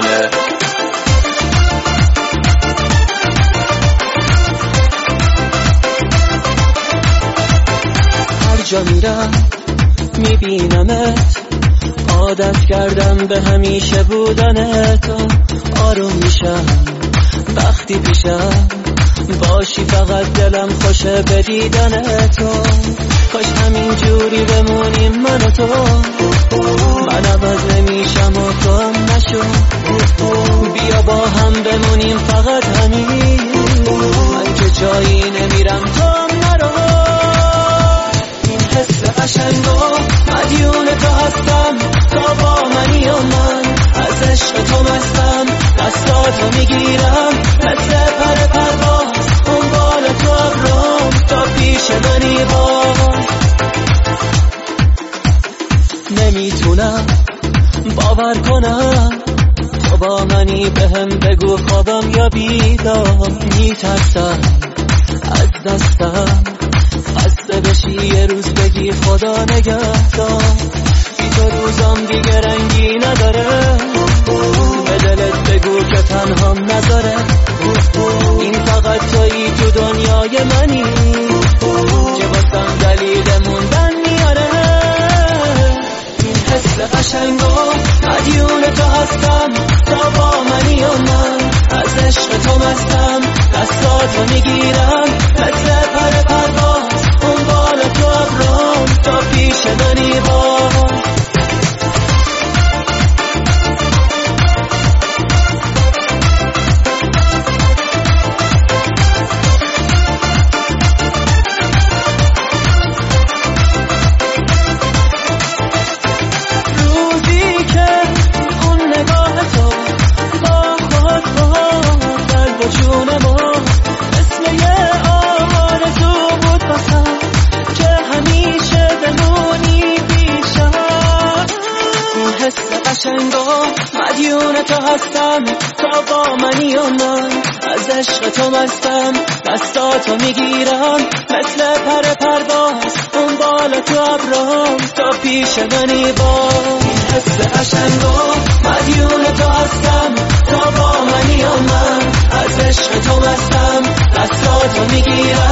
همه. هر جا میرم میبینمت، عادت کردم به همیشه بودن تو. آروم میشم وقتی پیشم باشی، فقط دلم خوشه به دیدن تو. کاش همین جوری بمونیم من و تو، من عوض نمیشم و تو هم نشو. بیا با هم بمونیم فقط همین، من که جایی نمیرم تو هم نرو. این حس قشنگو مدیون تو هستم، تا با منی و من از عشق تو مستم. دستاتو میگیرم مثل پر پرواز، دنبال تو ابرام تا پیش منی باز. نمیتونم باور کنم تو با منی، بهم بگو خوابم یا بیدار. میترسم از دستم خسته بشی، یه روز بگی خدا نگهدار. بی تو روزام دیگه رنگی نداره، به دلت بگو که تنهام نذاره. این فقط تویی تو دنیای منی، که واسم دلیل موندن میاره. این حس قشنگو مدیون تو هستم، تا با منی و من از عشق تو مستم. دستاتو میگیرم مثل پر پرواز، دنبال تو ابرام تا پیش منی باز. مدیون تو هستم، تا با منی و من از عشق تو مستم. دستاتو میگیرم مثل پر پرواز، دنبال تو ابرام تا پیش منی باز. این حس قشنگو مدیون تو هستم، تا با منی و من از عشق تو مستم. دستاتو میگیرم